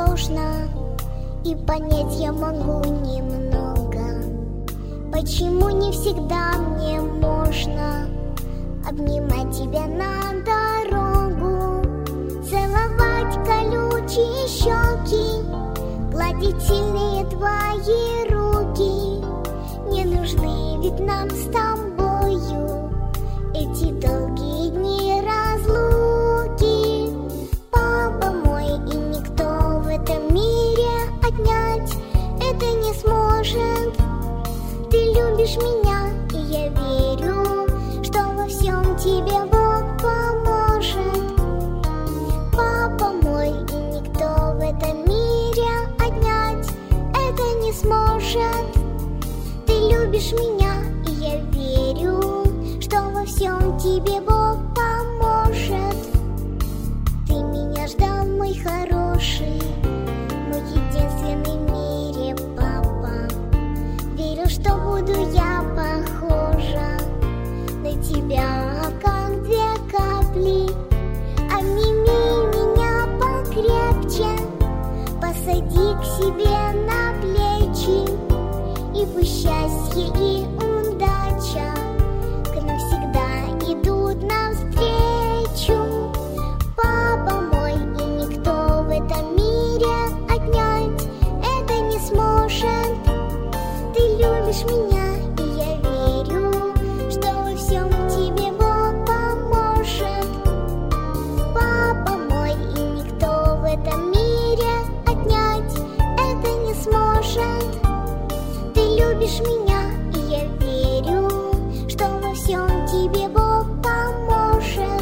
сложно, и понять я могу немного. Почему не всегда мне можно обнимать тебя на дорогу, целовать колючие щеки, гладить сильные твои руки? Не нужны ведь нам с тобою эти долгие дни разлуки. Папа мой, и никто в этом мире отнять это не сможет. Ты любишь меня, и я верю, что во всем тебе Бог поможет. Папа мой, и никто в этом мире отнять это не сможет. Ты любишь меня, и я верю, что во всем тебе Бог поможет. Ты меня ждал, мой хороший, мой единственный в мире папа. Верил, что буду я похожа на тебя, как две капли. Обними меня покрепче, посади к себе на плечи, и пусть счастье и удача к нам всегда идут навстречу. Папа мой, и никто в этом мире отнять это не сможет. Ты любишь меня, и я верю, что во всем тебе Бог поможет. Папа мой, и никто в этом мире отнять это не сможет. Ты любишь меня, и я верю, что во всем тебе Бог поможет.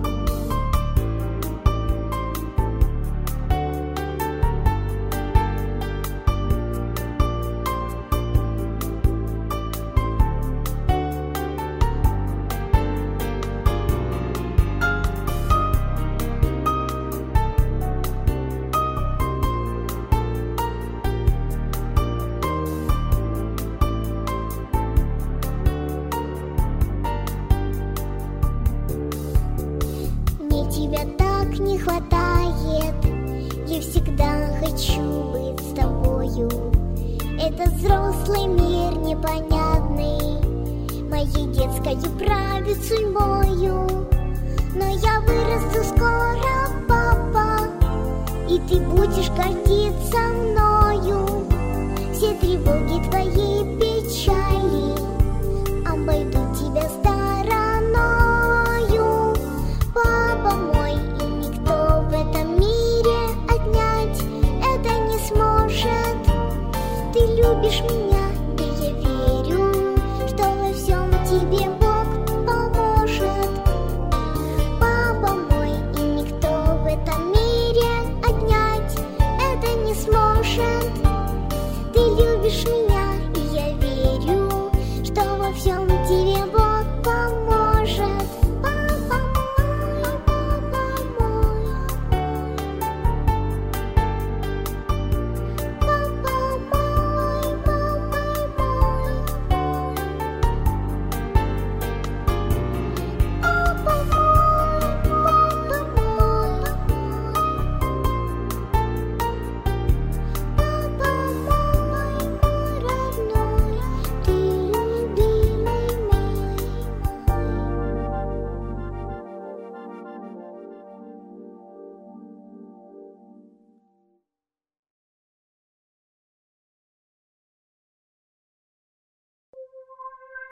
Мне тебя так не хватает, я всегда хочу быть с тобою. Этот взрослый мир непонятный моей детскою правит судьбою. Но я вырасту скоро, папа, и ты будешь гордиться мною. Все тревоги твои, печали обойдут тебя стороною. Папа мой, и никто в этом мире отнять это не сможет. Ты любишь меня,